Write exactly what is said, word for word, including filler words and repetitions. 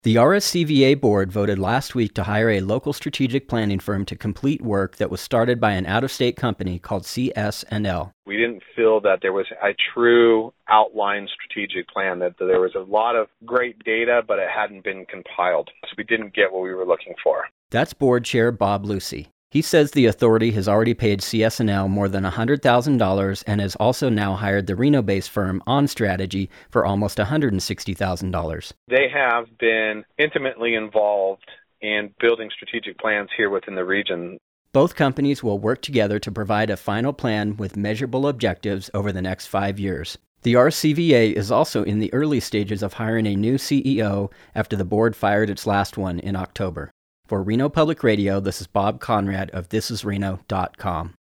The R S C V A board voted last week to hire a local strategic planning firm to complete work that was started by an out-of-state company called C S N L. We didn't feel that there was a true outlined strategic plan, that there was a lot of great data, but it hadn't been compiled. So we didn't get what we were looking for. That's board chair Bob Lucy. He says the authority has already paid C S N L more than one hundred thousand dollars and has also now hired the Reno-based firm On Strategy for almost one hundred sixty thousand dollars. They have been intimately involved in building strategic plans here within the region. Both companies will work together to provide a final plan with measurable objectives over the next five years. The R C V A is also in the early stages of hiring a new C E O after the board fired its last one in October. For Reno Public Radio, this is Bob Conrad of this is reno dot com.